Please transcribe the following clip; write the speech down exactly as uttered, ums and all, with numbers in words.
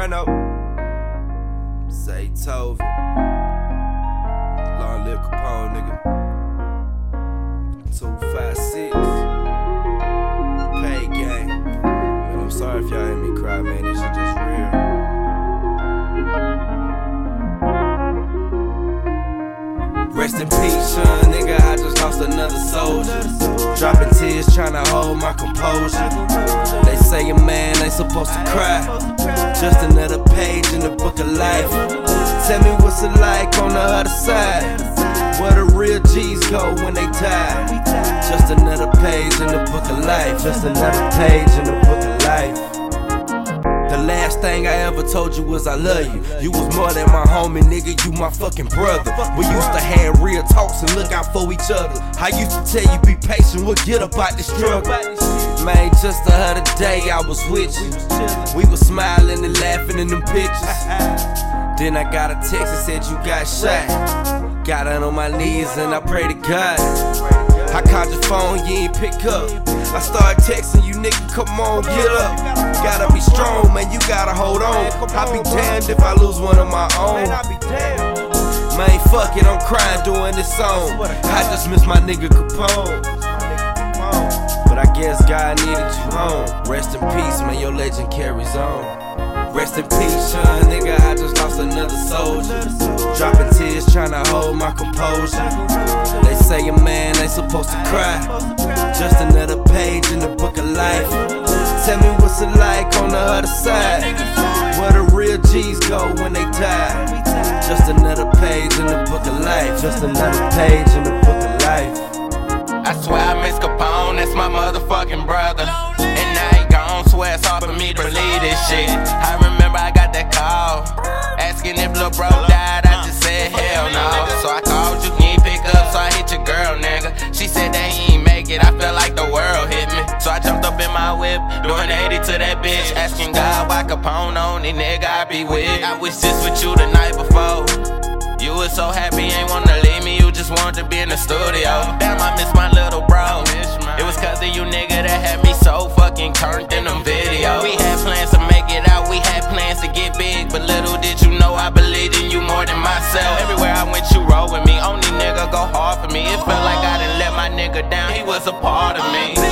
Rhino. Say Tove. Long live Capone, nigga. two five six. Pay gang. Man, I'm sorry if y'all hear me cry, man. This shit just real. Rest in peace, son, nigga, I just lost another soldier. Dropping tears, tryna hold my composure. They say a man ain't supposed to cry. Just another page in the book of life. Tell me what's it like on the other side. Where the real G's go when they die. Just another page in the book of life. Just another page in the book of life. The last thing I ever told you was I love you. You was more than my homie, nigga, you my fucking brother. We used to have real talks and look out for each other. I used to tell you be patient, we'll get about this struggle. Man, just the other day I was with you. We was smiling and laughing in them pictures. Then I got a text that said you got shot. Got down on my knees and I pray to God. I called your phone, you ain't pick up. I started texting you, nigga, come on, get up. Gotta be strong, man, you gotta hold on. I'll be damned if I lose one of my own. Man, fuck it, I'm crying doing this song. I just miss my nigga Capone. But I guess God needed you home. Rest in peace, man, your legend carries on. Rest in peace, son, nigga, I just lost another soldier. Dropping tears, tryna hold my composure. They say a man ain't supposed to cry. Just another page in the book of life. Tell me what's it like on the other side. Where the real G's go when they die. Just another page in the book of life. Just another page in the book of life. I swear I miss Capone, that's my motherfucking brother. And now he gone, swear it's hard for me to believe this shit. I remember I got that call, asking if lil' bro died, I just said hell no. So I called you, you ain't pick up, so I hit your girl, nigga. She said that he ain't make it, I felt like the world hit me. So I jumped up in my whip, doing eighty to that bitch, asking God why Capone on it, nigga, I be with. I wish this with you the night before. You was so happy, ain't wanna leave me, you just wanted to be in the studio. Damn, I miss my little bro. It was cause of you, nigga, that had me so fucking turned in them videos. We had plans to make it out, we had plans to get big, but little did you know I believed in you more than myself. Everywhere I went, you roll with me, only nigga go hard for me. It felt like I didn't let my nigga down, he was a part of me.